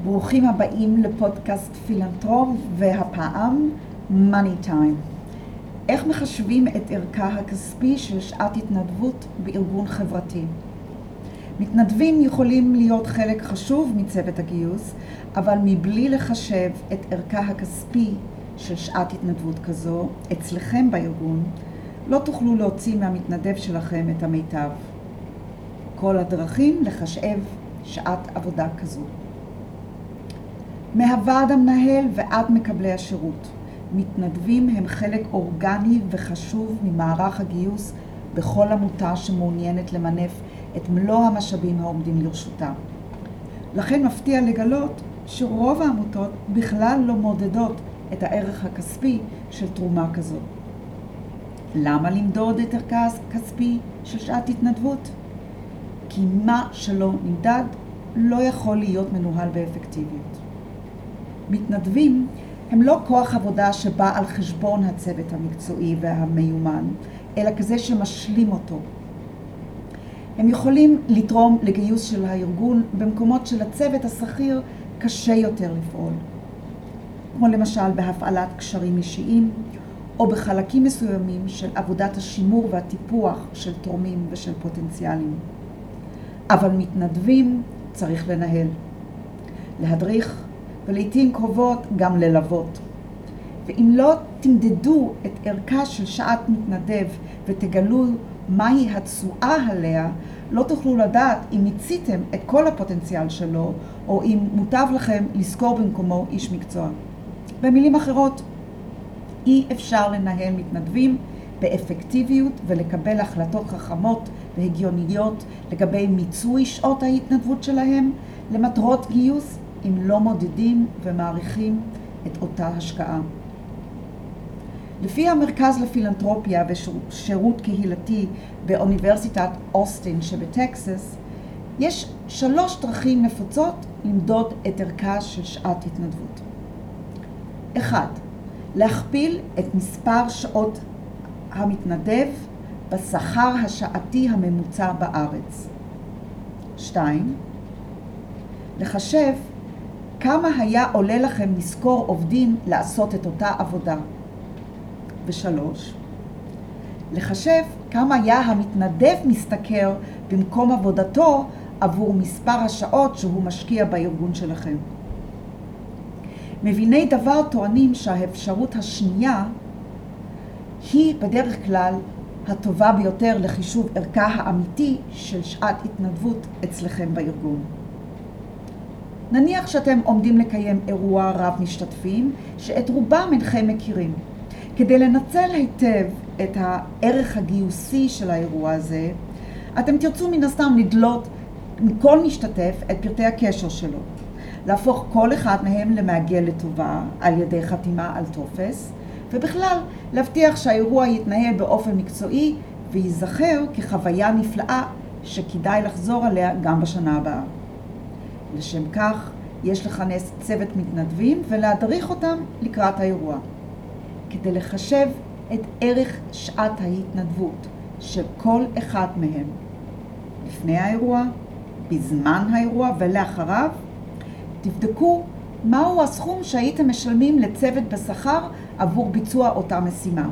ברוכים הבאים לפודקאסט פילנטרופ, והפעם Money Time. איך מחשבים את ערכה הכספי של שעת התנדבות בארגון חברתי? מתנדבים יכולים להיות חלק חשוב מצוות הגיוס, אבל מבלי לחשב את ערכה הכספי של שעת התנדבות כזו אצלכם בארגון, לא תוכלו להוציא מהמתנדב שלכם את המיטב. כל הדרכים לחשב שעת עבודה כזו. מהוועד המנהל ועד מקבלי השירות, מתנדבים הם חלק אורגני וחשוב ממערך הגיוס בכל עמותה שמעוניינת למנף את מלוא המשאבים העומדים לרשותה. לכן מפתיע לגלות שרוב העמותות בכלל לא מודדות את הערך הכספי של תרומה כזו. למה למדוד את ערכה הכספי של שעת התנדבות? כי מה שלא נמדד לא יכול להיות מנוהל באפקטיביות. מתנדבים הם לא כוח עבודה שבא על חשבון הצוות המקצועי והמיומן, אלא כזה שמשלים אותו. הם יכולים לתרום לגיוס של הארגון במקומות של הצוות השכיר קשה יותר לפעול, כמו למשל בהפעלת קשרים אישיים, או בחלקים מסוימים של עבודת השימור והטיפוח של תורמים ושל פוטנציאלים. אבל מתנדבים צריך לנהל, להדריך, ולעיתים קרובות גם ללוות. ואם לא תמדדו את ערכה של שעת מתנדב ותגלו מהי התשואה עליה, לא תוכלו לדעת אם מיציתם את כל הפוטנציאל שלו, או אם מוטב לכם לזכור במקומו איש מקצוע. במילים אחרות, אי אפשר לנהל מתנדבים באפקטיביות ולקבל החלטות חכמות והגיוניות לגבי מיצוי שעות ההתנדבות שלהם למטרות גיוס, אם לא מודדים ומעריכים את אותה השקעה. לפי המרכז לפילנטרופיה ושירות קהילתי באוניברסיטת אוסטין שבטקסס, יש 3 דרכים נפוצות למדוד את ערכה של שעת התנדבות. 1. להכפיל את מספר שעות המתנדב בשכר השעתי הממוצע בארץ. 2. לחשב כמה היה עולה לכם לשכור עובדים לעשות את אותה עבודה. 3. לחשב כמה היה המתנדב משתכר במקום עבודתו עבור מספר השעות שהוא משקיע בארגון שלכם. מביני דבר טוענים שהאפשרות השנייה היא בדרך כלל הטובה ביותר לחישוב ערכה האמיתי של שעת התנדבות אצלכם בארגון. נניח שאתם עומדים לקיים אירוע רב משתתפים שאת רובם אינכם מכירים. כדי לנצל היטב את הערך הגיוסי של האירוע הזה, אתם תרצו מן הסתם לדלות מכל משתתף את פרטי הקשר שלו, להפוך כל אחד מהם למעגל לטובה על ידי חתימה על טופס, ובכלל להבטיח שהאירוע יתנהל באופן מקצועי וייזכר כחוויה נפלאה שכדאי לחזור עליה גם בשנה הבאה. לשם כך יש לכנס צוות מתנדבים ולהדריך אותם לקראת האירוע, כדי לחשב את ערך שעת ההתנדבות של כל אחד מהם. לפני האירוע, בזמן האירוע ולאחריו, תבדקו מהו הסכום שהייתם משלמים לצוות בשכר עבור ביצוע אותה משימה.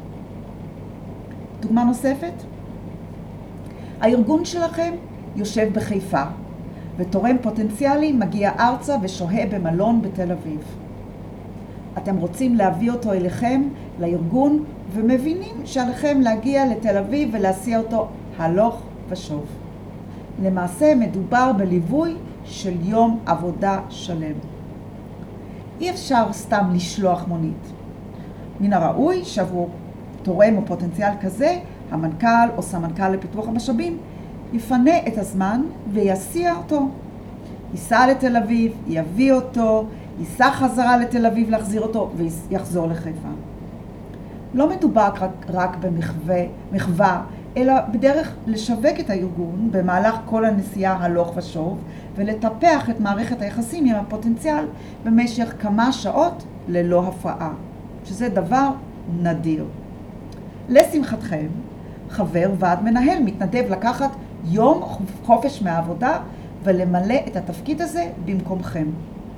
דוגמה נוספת, הארגון שלכם יושב בחיפה, ותורם פוטנציאלי מגיע ארצה ושוהה במלון בתל אביב. אתם רוצים להביא אותו אליכם, לארגון, ומבינים שעליכם להגיע לתל אביב ולהסיע אותו הלוך ושוב. למעשה מדובר בליווי של יום עבודה שלם. אי אפשר סתם לשלוח מונית. מן הראוי שעבור תורם או פוטנציאל כזה, המנכ"ל או סמנכ"ל לפיתוח המשאבים יפנה את הזמן ויסיע אותו. ייסע לתל אביב, יביא אותו, ייסע חזרה לתל אביב להחזיר אותו ויחזור לחיפה. לא מדובר רק במחווה, אלא בדרך לשווק את הארגון במהלך כל הנסיעה הלוך ושוב, ולטפח את מערכת היחסים עם הפוטנציאל במשך כמה שעות ללא הפרעה, שזה דבר נדיר. לשמחתכם, חבר ועד מנהל מתנדב לקחת יום חופש מהעבודה ולמלא את התפקיד הזה במקומכם.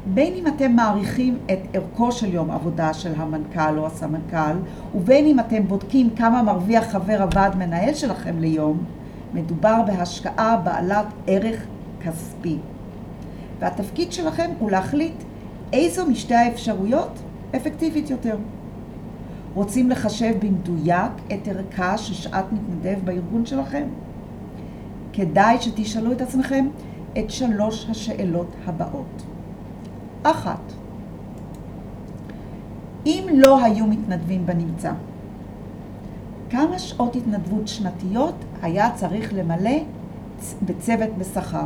בין אם אתם מעריכים את ערכו של יום עבודה של המנכ"ל או הסמנכ"ל, ובין אם אתם בודקים כמה מרוויח חבר הוועד מנהל שלכם ליום, מדובר בהשקעה בעלת ערך כספי. והתפקיד שלכם הוא להחליט איזו משתי האפשרויות אפקטיבית יותר. רוצים לחשב במדויק את ערכה של שעת מתנדב בארגון שלכם? כדאי שתשאלו את עצמכם את 3 השאלות הבאות. 1. אם לא היו מתנדבים בנמצא, כמה שעות התנדבות שנתיות היה צריך למלא בצוות בשכר?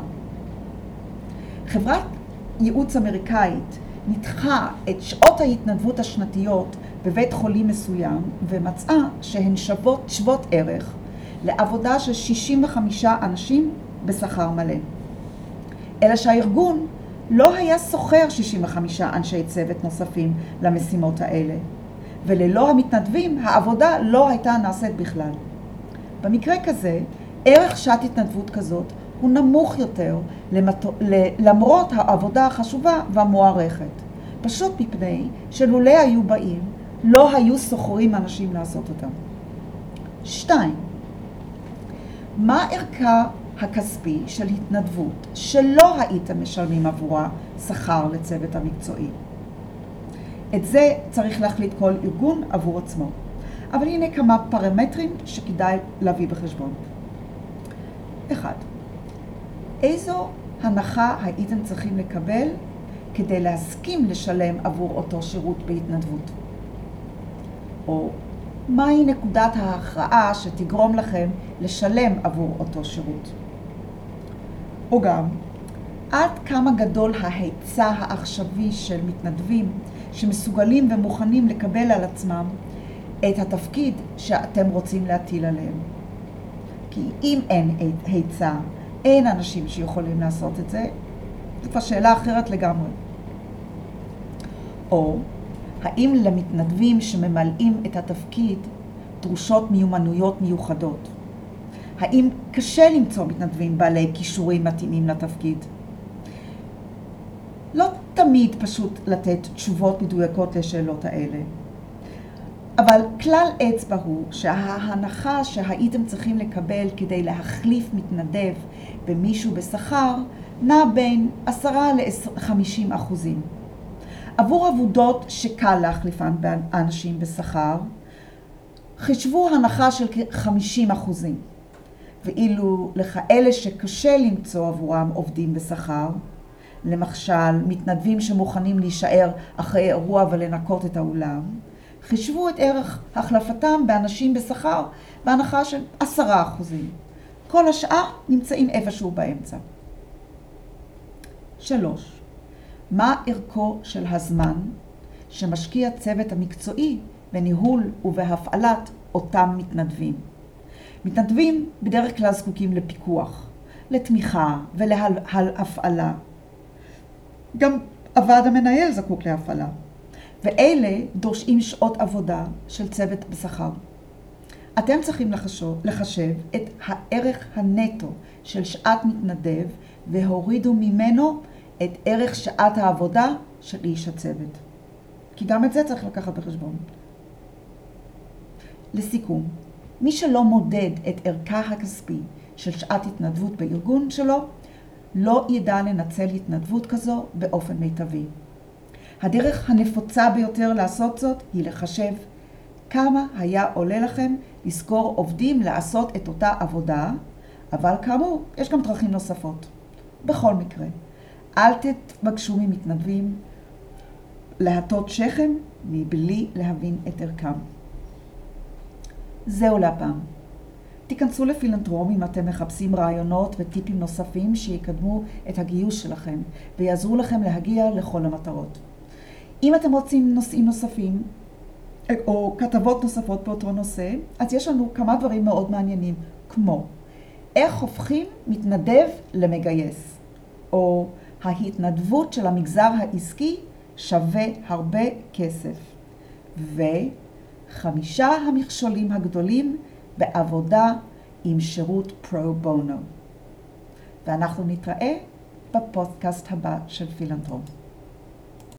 חברת ייעוץ אמריקאית ניתחה את שעות ההתנדבות השנתיות בבית חולים מסוים ומצאה שהן שוות ערך לעבודה של 65 אנשים בשכר מלא. אלא שהארגון לא היה שוכר 65 אנשי צוות נוספים למשימות האלה, וללא המתנדבים העבודה לא הייתה נעשית בכלל. במקרה כזה, ערך שעת התנדבות כזאת הוא נמוך יותר למרות העבודה החשובה והמוערכת, פשוט מפני שלולא היו באים, לא היו שוכרים אנשים לעשות אותם. 2. מה ערכה הכספי של התנדבות שלא הייתם משלמים עבורה שכר לצוות המקצועי? את זה צריך להחליט כל ארגון עבור עצמו. אבל הנה כמה פרמטרים שכדאי להביא בחשבון. 1. איזו הנחה הייתם צריכים לקבל כדי להסכים לשלם עבור אותו שירות בהתנדבות? או מהי נקודת ההכרעה שתגרום לכם לשלם עבור אותו שירות? או גם, עד כמה גדול ההיצע העכשווי של מתנדבים שמסוגלים ומוכנים לקבל על עצמם את התפקיד שאתם רוצים להטיל עליהם? כי אם אין היצע, אין אנשים שיכולים לעשות את זה, זו כבר שאלה אחרת לגמרי. או, האם למתנדבים שממלאים את התפקיד דרושות מיומנויות מיוחדות? האם קשה למצוא מתנדבים בעלי כישורים מתאימים לתפקיד? לא תמיד פשוט לתת תשובות מדויקות לשאלות האלה. אבל כלל אצבע הוא שההנחה שהייתם צריכים לקבל כדי להחליף מתנדב במישהו בשכר נע בין 10% ל-50%. עבור עבודות שקל להחליפן באנשים בשכר, חישבו הנחה של 50%. ואילו לכאלה שקשה למצוא עבורם עובדים בשכר, למשל מתנדבים שמוכנים להישאר אחרי אירוע ולנקות את האולם, חישבו את ערך החלפתם באנשים בשכר בהנחה של 10%. כל השאר נמצאים איפשהו באמצע. 3. מה ערכו של הזמן שמשקיע צוות המקצועי בניהול ובהפעלת אותם מתנדבים? מתנדבים בדרך כלל זקוקים לפיקוח, לתמיכה ולהפעלה. גם הוועד המנהל זקוק להפעלה. ואלה דורשים שעות עבודה של צוות בשכר. אתם צריכים לחשב את הערך הנטו של שעת מתנדב והורידו ממנו את ערך שעת העבודה של איש הצוות. כי גם את זה צריך לקחת בחשבון. לסיכום, מי שלא מודד את ערכה הכספי של שעת התנדבות בארגון שלו, לא ידע לנצל התנדבות כזו באופן מיטבי. הדרך הנפוצה ביותר לעשות זאת היא לחשב כמה היה עולה לכם לסגור עובדים לעשות את אותה עבודה, אבל כאמור, יש גם דרכים נוספות. בכל מקרה, אל תתבקשו ממתנדבים להטות שכם מבלי להבין את ערכם. זהו להפעם. תיכנסו לפילנתרום אם אתם מחפשים רעיונות וטיפים נוספים שיקדמו את הגיוס שלכם ויעזרו לכם להגיע לכל המטרות. אם אתם רוצים נושאים נוספים או כתבות נוספות באותו נושא, אז יש לנו כמה דברים מאוד מעניינים, כמו איך הופכים מתנדב למגייס, או ההתנדבות של המגזר העסקי שווה הרבה כסף, ו5 המכשולים הגדולים בעבודה עם שירות פרו בונו. ואנחנו נתראה בפודקאסט הבא של פילנתרום.